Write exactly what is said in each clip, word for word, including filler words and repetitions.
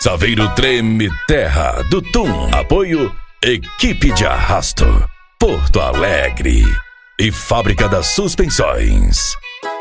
Saveiro Treme Terra do Tum. Apoio Equipe de Arrasto, Porto Alegre e Fábrica das Suspensões.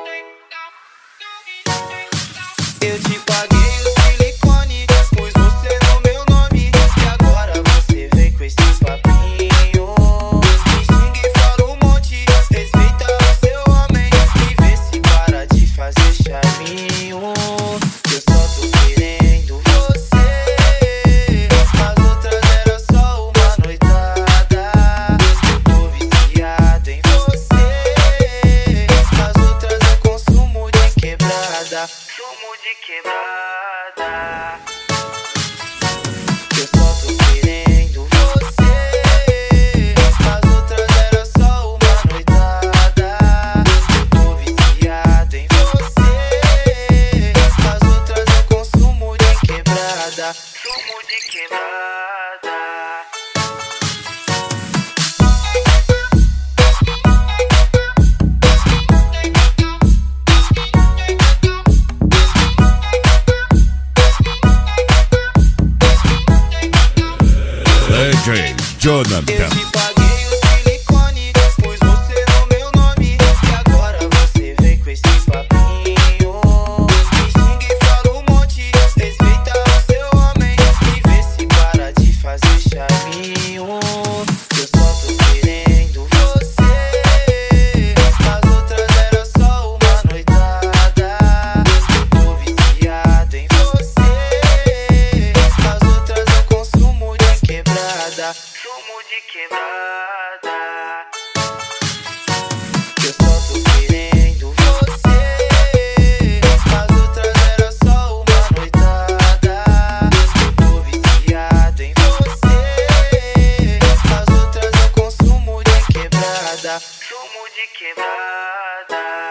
Eu te paguei o silicone, pus você no meu nome, e agora você vem com esse papinho. Me xinga e fala um monte, respeita o seu homem e vê se para de fazer charminho. Eu só tô querendo você, as outras era só uma noitada. Eu tô viciado em você, as outras eu consumo de quebrada. Sumo de quebrada. Eu só tô querendo você, as outras era só uma noitada. Eu tô viciado em você, as outras eu consumo de quebrada. Sumo de quebrada. D J Jonathan. Eu te paguei o silicone, pus você no meu nome, e agora você vem com esse papinho. Me xinga e fala um monte, respeita o seu homem e vê se para de fazer charminho. Eu só tô querendo você, as outras era só uma noitada. Eu tô viciado em você, as outras eu consumo de quebrada. Sumo de quebrada. Eu só tô querendo você, as outras era só uma noitada. Eu tô viciado em você, as outras eu consumo de quebrada. Sumo de quebrada.